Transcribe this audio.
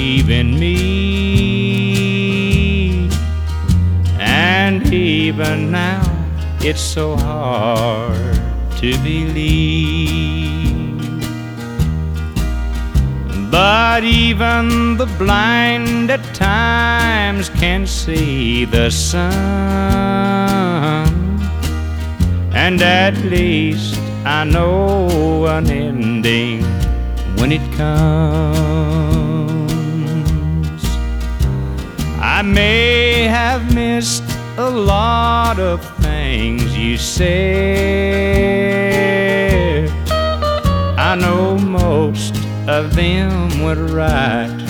believe in me. And even now it's so hard to believe. But even the blind at times can see the sun, and at least I know an ending when it comes. I may have missed a lot of things you said. I know most of them were right